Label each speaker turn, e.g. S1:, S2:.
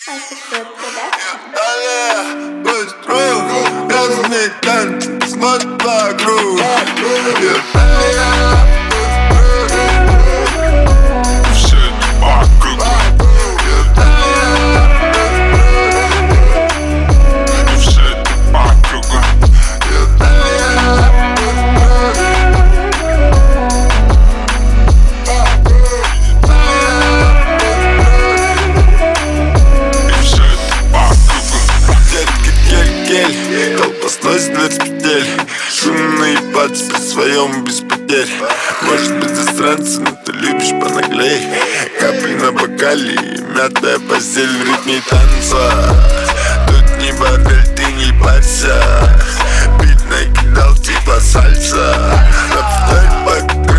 S1: Альфа-Шот Продакшн.
S2: Далее построил разный танец, смотри вокруг. Все вокруг. Все вокруг. Толпа сносит дверь петель. Шумно ебаться при своем без потерь. Может быть засранцы, но ты любишь понаглей. Капли на бокале и мятая постель в ритме танца. Тут не бордель, ты не парься. Бит накидал типа сальса. Повторь по